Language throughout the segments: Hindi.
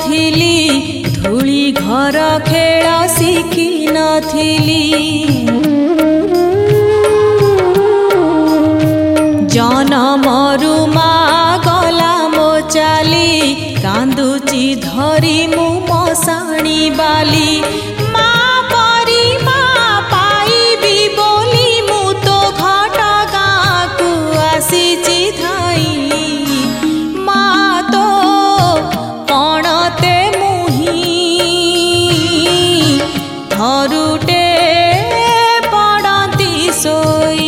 नथिली धूली घर खेल शिखी नथिली जनमरु माँ गला मो चाली कांदुची धरी मु मशाणी बाली माँ परी माँ पाइबी बोली मु तो घट गाँ को आसीची धाई माँ तो कणते मुही धरुटे पड़ती सोई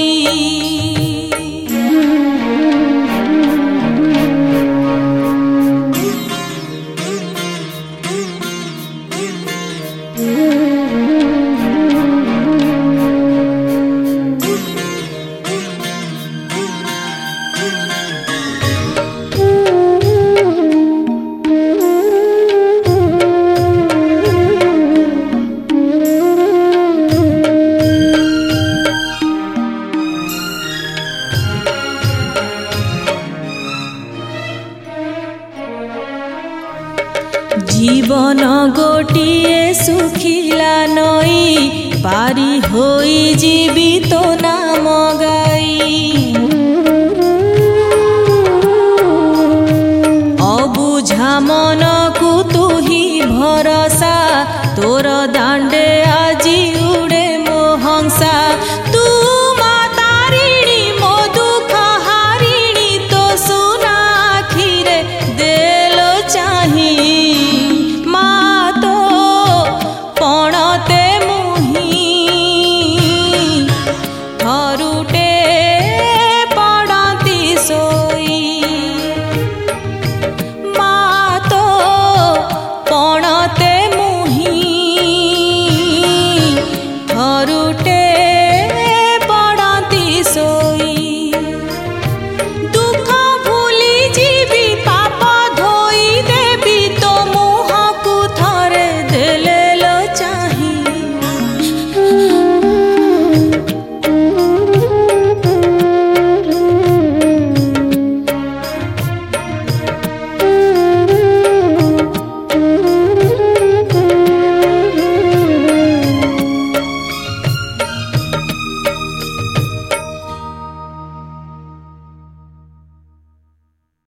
जीवन गोटिए सुखिला नई पारी होई जीवी तो नाम गाई अबुझा मन को तू ही भरोसा तोर दांडे आजी उड़े मोहंसा